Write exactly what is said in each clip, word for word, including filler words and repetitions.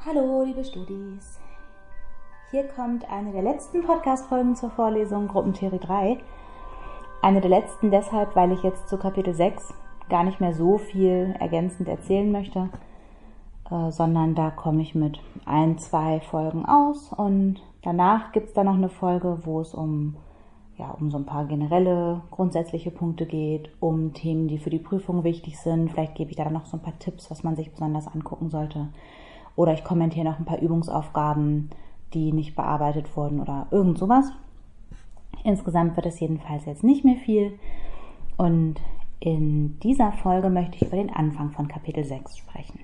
Hallo, liebe Studis. Hier kommt eine der letzten Podcast-Folgen zur Vorlesung Gruppentheorie drei. Eine der letzten deshalb, weil ich jetzt zu Kapitel sechs gar nicht mehr so viel ergänzend erzählen möchte, äh, sondern da komme ich mit ein, zwei Folgen aus und danach gibt es dann noch eine Folge, wo es um, ja, um so ein paar generelle, grundsätzliche Punkte geht, um Themen, die für die Prüfung wichtig sind. Vielleicht gebe ich da dann noch so ein paar Tipps, was man sich besonders angucken sollte. Oder ich kommentiere noch ein paar Übungsaufgaben, die nicht bearbeitet wurden oder irgend sowas. Insgesamt wird es jedenfalls jetzt nicht mehr viel. Und in dieser Folge möchte ich über den Anfang von Kapitel sechs sprechen.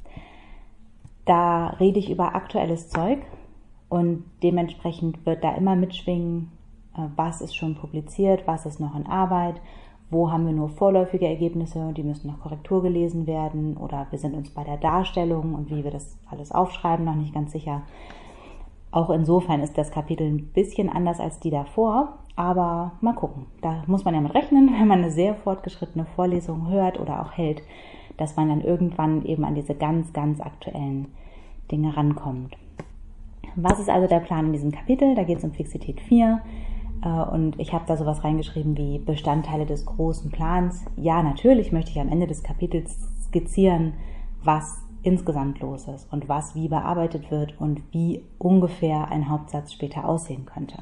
Da rede ich über aktuelles Zeug und dementsprechend wird da immer mitschwingen, was ist schon publiziert, was ist noch in Arbeit, wo haben wir nur vorläufige Ergebnisse, die müssen noch Korrektur gelesen werden oder wir sind uns bei der Darstellung und wie wir das alles aufschreiben noch nicht ganz sicher. Auch insofern ist das Kapitel ein bisschen anders als die davor, aber mal gucken. Da muss man ja mit rechnen, wenn man eine sehr fortgeschrittene Vorlesung hört oder auch hält, dass man dann irgendwann eben an diese ganz, ganz aktuellen Dinge rankommt. Was ist also der Plan in diesem Kapitel? Da geht es um Fixität vier. Und ich habe da sowas reingeschrieben wie Bestandteile des großen Plans. Ja, natürlich möchte ich am Ende des Kapitels skizzieren, was insgesamt los ist und was wie bearbeitet wird und wie ungefähr ein Hauptsatz später aussehen könnte.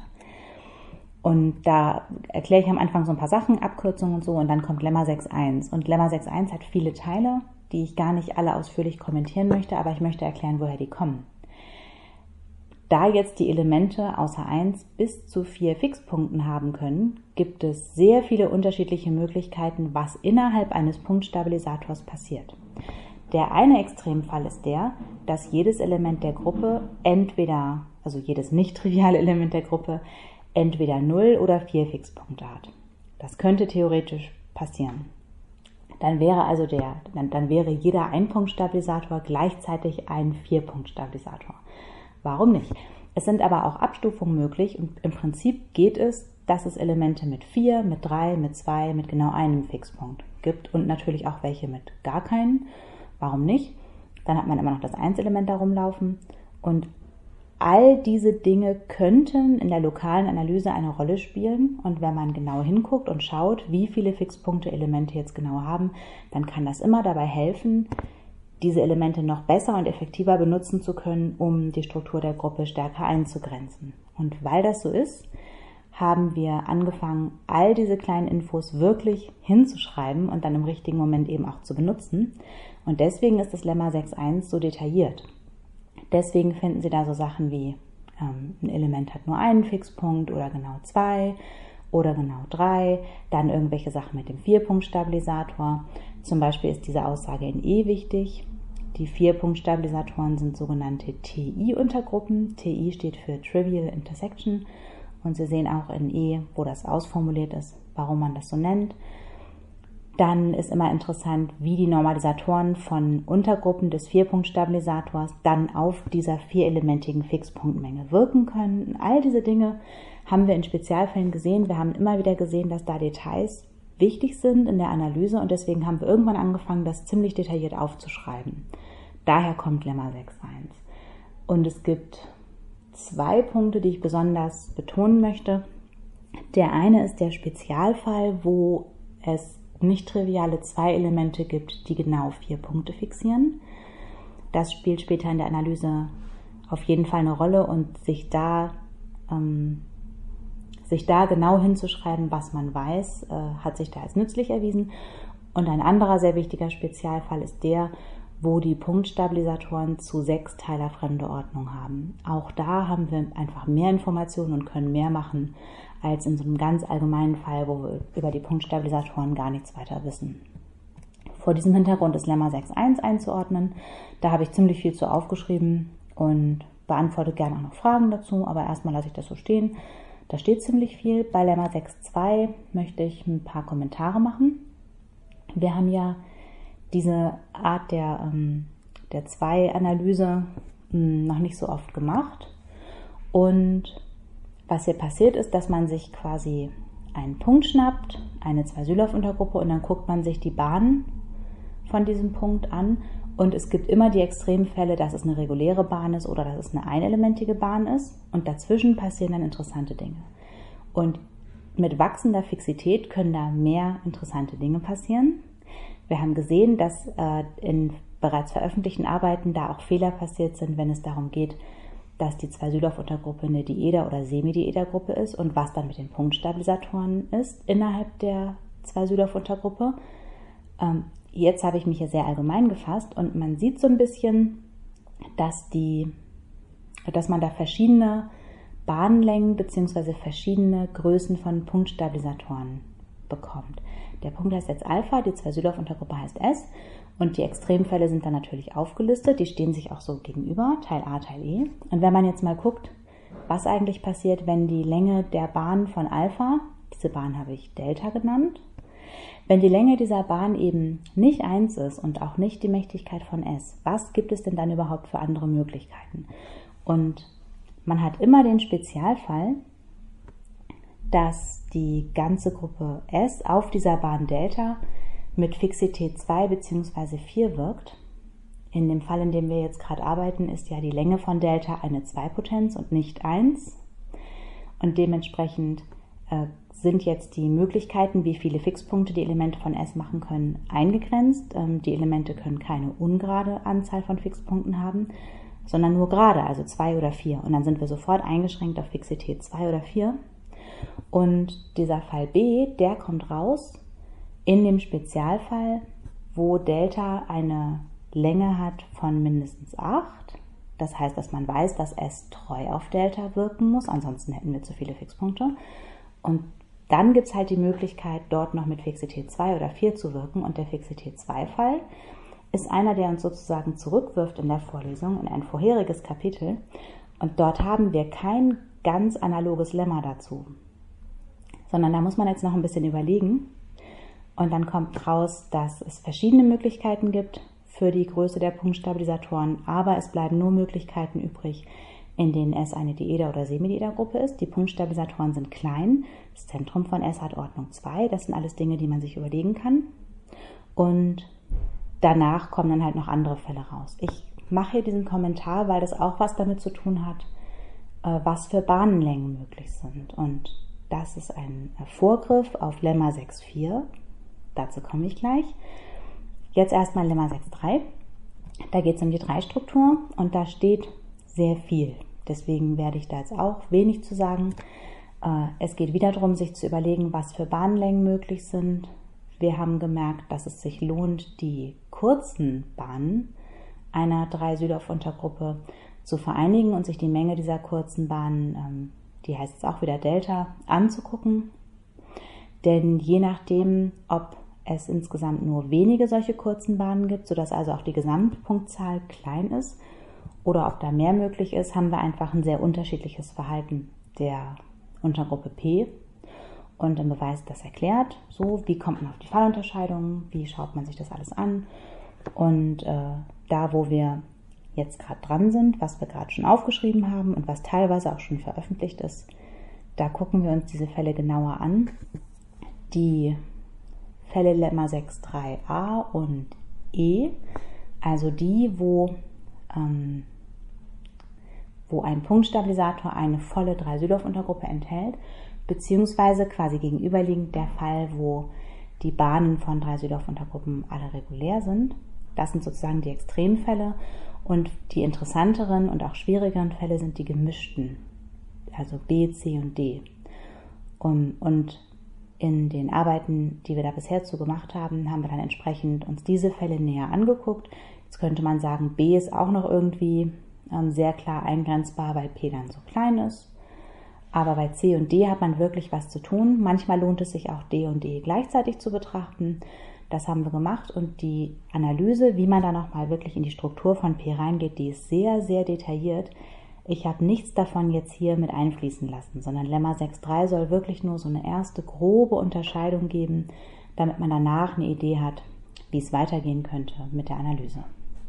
Und da erkläre ich am Anfang so ein paar Sachen, Abkürzungen und so, und dann kommt Lemma sechs Punkt eins. Und Lemma sechs Punkt eins hat viele Teile, die ich gar nicht alle ausführlich kommentieren möchte, aber ich möchte erklären, woher die kommen. Da jetzt die Elemente außer eins bis zu vier Fixpunkten haben können, gibt es sehr viele unterschiedliche Möglichkeiten, was innerhalb eines Punktstabilisators passiert. Der eine Extremfall ist der, dass jedes Element der Gruppe entweder, also jedes nicht triviale Element der Gruppe, entweder null oder vier Fixpunkte hat. Das könnte theoretisch passieren. Dann wäre also der, dann, dann wäre jeder Ein-Punkt-Stabilisator gleichzeitig ein Vier-Punkt-Stabilisator. Warum nicht? Es sind aber auch Abstufungen möglich und im Prinzip geht es, dass es Elemente mit vier, mit drei, mit zwei, mit genau einem Fixpunkt gibt und natürlich auch welche mit gar keinen. Warum nicht? Dann hat man immer noch das eins-Element da rumlaufen und all diese Dinge könnten in der lokalen Analyse eine Rolle spielen und wenn man genau hinguckt und schaut, wie viele Fixpunkte Elemente jetzt genau haben, dann kann das immer dabei helfen, diese Elemente noch besser und effektiver benutzen zu können, um die Struktur der Gruppe stärker einzugrenzen. Und weil das so ist, haben wir angefangen, all diese kleinen Infos wirklich hinzuschreiben und dann im richtigen Moment eben auch zu benutzen. Und deswegen ist das Lemma sechs Punkt eins so detailliert. Deswegen finden Sie da so Sachen wie, ähm, ein Element hat nur einen Fixpunkt oder genau zwei oder genau drei, dann irgendwelche Sachen mit dem Vier-Punkt-Stabilisator. Zum Beispiel ist diese Aussage in E wichtig. Die Vier-Punkt-Stabilisatoren sind sogenannte T I-Untergruppen. T I steht für Trivial Intersection. Und Sie sehen auch in E, wo das ausformuliert ist, warum man das so nennt. Dann ist immer interessant, wie die Normalisatoren von Untergruppen des Vier-Punkt-Stabilisators dann auf dieser vierelementigen Fixpunktmenge wirken können. All diese Dinge haben wir in Spezialfällen gesehen. Wir haben immer wieder gesehen, dass da Details wichtig sind in der Analyse und deswegen haben wir irgendwann angefangen, das ziemlich detailliert aufzuschreiben. Daher kommt Lemma sechs Punkt eins. Und es gibt zwei Punkte, die ich besonders betonen möchte. Der eine ist der Spezialfall, wo es nicht triviale zwei Elemente gibt, die genau vier Punkte fixieren. Das spielt später in der Analyse auf jeden Fall eine Rolle und sich da ähm, sich da genau hinzuschreiben, was man weiß, äh, hat sich da als nützlich erwiesen. Und ein anderer sehr wichtiger Spezialfall ist der, wo die Punktstabilisatoren zu sechs Teiler fremde Ordnung haben. Auch da haben wir einfach mehr Informationen und können mehr machen, als in so einem ganz allgemeinen Fall, wo wir über die Punktstabilisatoren gar nichts weiter wissen. Vor diesem Hintergrund ist Lemma sechs Punkt eins einzuordnen. Da habe ich ziemlich viel zu aufgeschrieben und beantworte gerne auch noch Fragen dazu, aber erstmal lasse ich das so stehen. Da steht ziemlich viel. Bei Lemma sechs Punkt zwei möchte ich ein paar Kommentare machen. Wir haben ja diese Art der, ähm, der Zwei-Analyse mh, noch nicht so oft gemacht. Und was hier passiert ist, dass man sich quasi einen Punkt schnappt, eine Zwei-Sylow-Untergruppe und dann guckt man sich die Bahnen von diesem Punkt an Und es gibt immer die Extremfälle, dass es eine reguläre Bahn ist oder dass es eine einelementige Bahn ist. Und dazwischen passieren dann interessante Dinge. Und mit wachsender Fixität können da mehr interessante Dinge passieren. Wir haben gesehen, dass äh, in bereits veröffentlichten Arbeiten da auch Fehler passiert sind, wenn es darum geht, dass die zwei Sydow-Untergruppe eine Dieder- oder Semidieder-Gruppe ist und was dann mit den Punktstabilisatoren ist innerhalb der zwei Sydow-Untergruppe. Ähm, jetzt habe ich mich hier sehr allgemein gefasst und man sieht so ein bisschen, dass, die, dass man da verschiedene Bahnlängen bzw. verschiedene Größen von Punktstabilisatoren bekommt. Der Punkt heißt jetzt Alpha, die zwei Sydow-Untergruppe heißt S und die Extremfälle sind dann natürlich aufgelistet, die stehen sich auch so gegenüber, Teil A, Teil E. Und wenn man jetzt mal guckt, was eigentlich passiert, wenn die Länge der Bahn von Alpha, diese Bahn habe ich Delta genannt, wenn die Länge dieser Bahn eben nicht eins ist und auch nicht die Mächtigkeit von S, was gibt es denn dann überhaupt für andere Möglichkeiten? Und man hat immer den Spezialfall, dass die ganze Gruppe S auf dieser Bahn Delta mit Fixität zwei bzw. vier wirkt. In dem Fall, in dem wir jetzt gerade arbeiten, ist ja die Länge von Delta eine zwei-Potenz und nicht eins. Und dementsprechend äh, sind jetzt die Möglichkeiten, wie viele Fixpunkte die Elemente von S machen können, eingegrenzt. Ähm, die Elemente können keine ungerade Anzahl von Fixpunkten haben, sondern nur gerade, also zwei oder vier. Und dann sind wir sofort eingeschränkt auf Fixität zwei oder vier. Und dieser Fall B, der kommt raus in dem Spezialfall, wo Delta eine Länge hat von mindestens acht. Das heißt, dass man weiß, dass S treu auf Delta wirken muss, ansonsten hätten wir zu viele Fixpunkte. Und dann gibt es halt die Möglichkeit, dort noch mit Fixität zwei oder vier zu wirken. Und der Fixität zwei Fall ist einer, der uns sozusagen zurückwirft in der Vorlesung, in ein vorheriges Kapitel. Und dort haben wir kein ganz analoges Lemma dazu, sondern da muss man jetzt noch ein bisschen überlegen. Und dann kommt raus, dass es verschiedene Möglichkeiten gibt für die Größe der Punktstabilisatoren, aber es bleiben nur Möglichkeiten übrig, in denen S eine Dieder- oder Semidieder-Gruppe ist. Die Punktstabilisatoren sind klein, das Zentrum von S hat Ordnung zwei, das sind alles Dinge, die man sich überlegen kann. Und danach kommen dann halt noch andere Fälle raus. Ich mache hier diesen Kommentar, weil das auch was damit zu tun hat, was für Bahnenlängen möglich sind. Und das ist ein Vorgriff auf Lemma sechs Punkt vier. Dazu komme ich gleich. Jetzt erstmal Lemma sechs Punkt drei. Da geht es um die Dreistruktur und da steht sehr viel. Deswegen werde ich da jetzt auch wenig zu sagen. Es geht wieder darum, sich zu überlegen, was für Bahnlängen möglich sind. Wir haben gemerkt, dass es sich lohnt, die kurzen Bahnen einer drei Sydow-Untergruppe zu vereinigen und sich die Menge dieser kurzen Bahnen, die heißt jetzt auch wieder Delta, anzugucken. Denn je nachdem, ob es insgesamt nur wenige solche kurzen Bahnen gibt, sodass also auch die Gesamtpunktzahl klein ist, oder ob da mehr möglich ist, haben wir einfach ein sehr unterschiedliches Verhalten der Untergruppe P. Und im Beweis das erklärt, so wie kommt man auf die Fallunterscheidung, wie schaut man sich das alles an. Und äh, da, wo wir jetzt gerade dran sind, was wir gerade schon aufgeschrieben haben und was teilweise auch schon veröffentlicht ist, da gucken wir uns diese Fälle genauer an. Die Fälle Lemma sechs Punkt drei a und E, also die, wo, ähm, wo ein Punktstabilisator eine volle drei Sydow-Untergruppe enthält, beziehungsweise quasi gegenüberliegend der Fall, wo die Bahnen von drei Sydow-Untergruppen alle regulär sind. Das sind sozusagen die Extremfälle und die interessanteren und auch schwierigeren Fälle sind die gemischten, also B, C und D. Und, und in den Arbeiten, die wir da bisher zu gemacht haben, haben wir dann entsprechend uns diese Fälle näher angeguckt. Jetzt könnte man sagen, B ist auch noch irgendwie ähm, sehr klar eingrenzbar, weil P dann so klein ist. Aber bei C und D hat man wirklich was zu tun. Manchmal lohnt es sich auch D und E gleichzeitig zu betrachten. Das haben wir gemacht und die Analyse, wie man da nochmal wirklich in die Struktur von P reingeht, die ist sehr, sehr detailliert. Ich habe nichts davon jetzt hier mit einfließen lassen, sondern Lemma sechs Punkt drei soll wirklich nur so eine erste grobe Unterscheidung geben, damit man danach eine Idee hat, wie es weitergehen könnte mit der Analyse.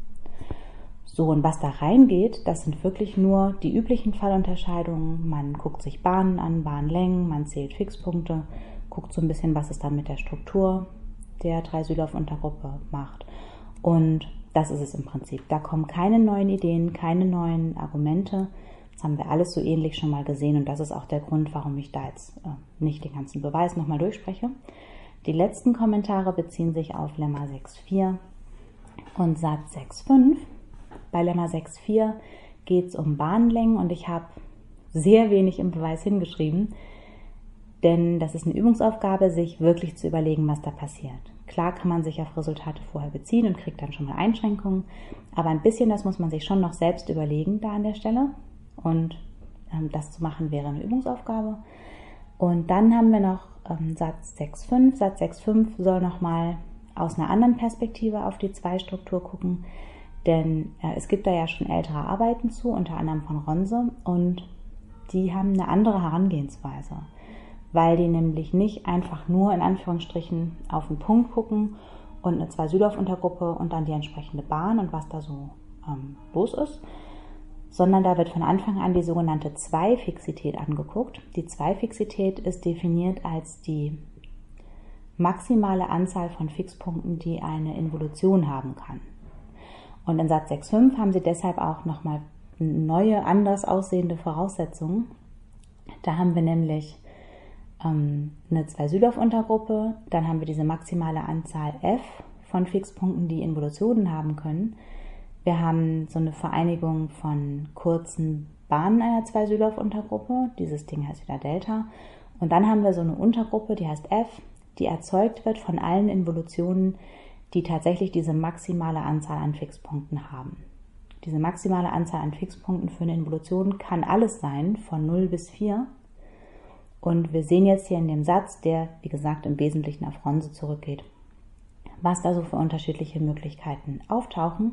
So, und was da reingeht, das sind wirklich nur die üblichen Fallunterscheidungen. Man guckt sich Bahnen an, Bahnlängen, man zählt Fixpunkte, guckt so ein bisschen, was es dann mit der Struktur der drei Sydow-Untergruppe macht. Und das ist es im Prinzip. Da kommen keine neuen Ideen, keine neuen Argumente. Das haben wir alles so ähnlich schon mal gesehen und das ist auch der Grund, warum ich da jetzt äh, nicht den ganzen Beweis nochmal durchspreche. Die letzten Kommentare beziehen sich auf Lemma sechs Punkt vier und Satz sechs Punkt fünf. Bei Lemma sechs Punkt vier geht es um Bahnlängen und ich habe sehr wenig im Beweis hingeschrieben, denn das ist eine Übungsaufgabe, sich wirklich zu überlegen, was da passiert. Klar kann man sich auf Resultate vorher beziehen und kriegt dann schon mal Einschränkungen, aber ein bisschen das muss man sich schon noch selbst überlegen da an der Stelle und ähm, das zu machen wäre eine Übungsaufgabe. Und dann haben wir noch ähm, Satz sechs Punkt fünf. Satz sechs Punkt fünf soll nochmal aus einer anderen Perspektive auf die Zwei-Struktur gucken, denn äh, es gibt da ja schon ältere Arbeiten zu, unter anderem von Ronse und die haben eine andere Herangehensweise, weil die nämlich nicht einfach nur in Anführungsstrichen auf den Punkt gucken und eine Zwei-Südorf-Untergruppe und dann die entsprechende Bahn und was da so ähm, los ist, sondern da wird von Anfang an die sogenannte Zweifixität angeguckt. Die Zweifixität ist definiert als die maximale Anzahl von Fixpunkten, die eine Involution haben kann. Und in Satz sechs Punkt fünf haben sie deshalb auch nochmal neue, anders aussehende Voraussetzungen. Da haben wir nämlich ähm, eine Zwei-Südorf-Untergruppe, dann haben wir diese maximale Anzahl f von Fixpunkten, die Involutionen haben können. Wir haben so eine Vereinigung von kurzen Bahnen einer Zwei-Südorf-Untergruppe, dieses Ding heißt wieder Delta. Und dann haben wir so eine Untergruppe, die heißt f, die erzeugt wird von allen Involutionen, die tatsächlich diese maximale Anzahl an Fixpunkten haben. Diese maximale Anzahl an Fixpunkten für eine Involution kann alles sein, von null bis vier. Und wir sehen jetzt hier in dem Satz, der, wie gesagt, im Wesentlichen auf Ronse zurückgeht, was da so für unterschiedliche Möglichkeiten auftauchen.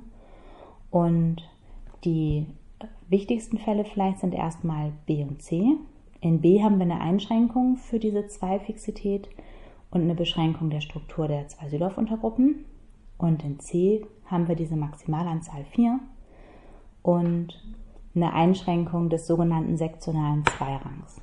Und die wichtigsten Fälle vielleicht sind erstmal B und C. In B haben wir eine Einschränkung für diese Zweifixität und eine Beschränkung der Struktur der Zwei-Südorf-Untergruppen. Und in C haben wir diese Maximalanzahl vier und eine Einschränkung des sogenannten sektionalen Zweirangs.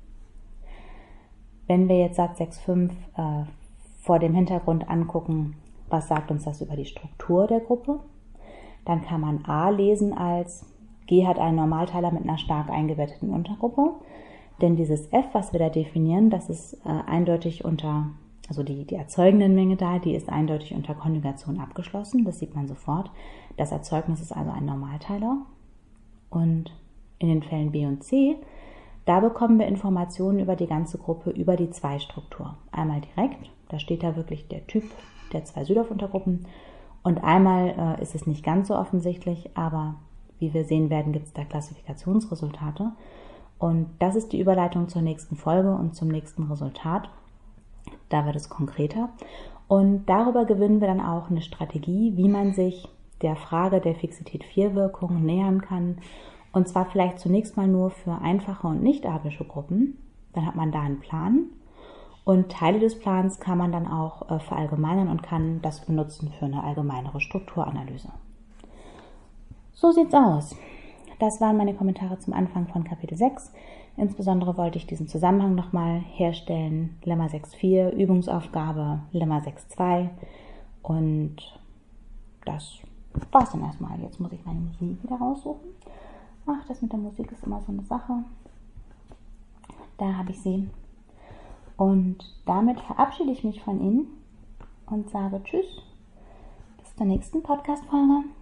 Wenn wir jetzt Satz sechs Punkt fünf äh, vor dem Hintergrund angucken, was sagt uns das über die Struktur der Gruppe, dann kann man A lesen als G hat einen Normalteiler mit einer stark eingebetteten Untergruppe, denn dieses F, was wir da definieren, das ist äh, eindeutig unter, also die, die erzeugende Menge da, die ist eindeutig unter Konjugation abgeschlossen, das sieht man sofort. Das Erzeugnis ist also ein Normalteiler. Und in den Fällen B und C, da bekommen wir Informationen über die ganze Gruppe, über die Zwei-Struktur. Einmal direkt, da steht da wirklich der Typ der zwei Südorf-Untergruppen und einmal äh, ist es nicht ganz so offensichtlich, aber wie wir sehen werden, gibt es da Klassifikationsresultate. Und das ist die Überleitung zur nächsten Folge und zum nächsten Resultat. Da wird es konkreter. Und darüber gewinnen wir dann auch eine Strategie, wie man sich der Frage der Fixität-vier-Wirkung nähern kann. Und zwar vielleicht zunächst mal nur für einfache und nicht-abelsche Gruppen. Dann hat man da einen Plan. Und Teile des Plans kann man dann auch äh, verallgemeinern und kann das benutzen für eine allgemeinere Strukturanalyse. So sieht's aus. Das waren meine Kommentare zum Anfang von Kapitel sechs. Insbesondere wollte ich diesen Zusammenhang nochmal herstellen. Lemma sechs Punkt vier, Übungsaufgabe, Lemma sechs Punkt zwei. Und das war's dann erstmal. Jetzt muss ich meine Musik wieder raussuchen. Ach, das mit der Musik ist immer so eine Sache. Da habe ich sie. Und damit verabschiede ich mich von Ihnen und sage Tschüss. Bis zur nächsten Podcast-Folge.